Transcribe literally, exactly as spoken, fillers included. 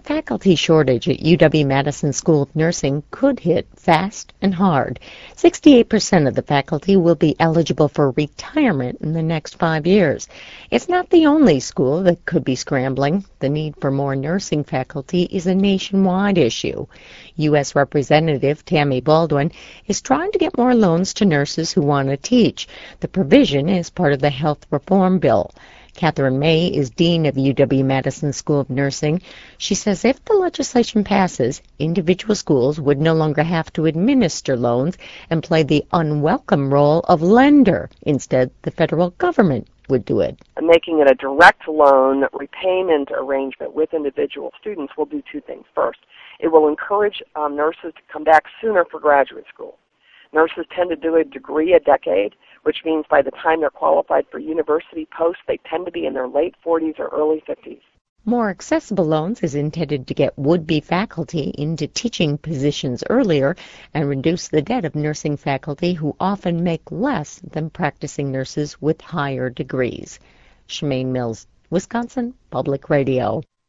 faculty shortage at U W-Madison School of Nursing could hit fast and hard. sixty-eight percent of the faculty will be eligible for retirement in the next five years. It's not the only school that could be scrambling. The need for more nursing faculty is a nationwide issue. U S Representative Tammy Baldwin is trying to get more loans to nurses who want to teach. The provision is part of the health reform bill. Catherine May is dean of U W-Madison School of Nursing. She says if the legislation passes, individual schools would no longer have to administer loans and play the unwelcome role of lender. Instead, the federal government would do it. Making it a direct loan repayment arrangement with individual students will do two things. First, it will encourage um, nurses to come back sooner for graduate school. Nurses tend to do a degree a decade, which means by the time they're qualified for university posts, they tend to be in their late forties or early fifties. More accessible loans is intended to get would-be faculty into teaching positions earlier and reduce the debt of nursing faculty who often make less than practicing nurses with higher degrees. Shemaine Mills, Wisconsin Public Radio.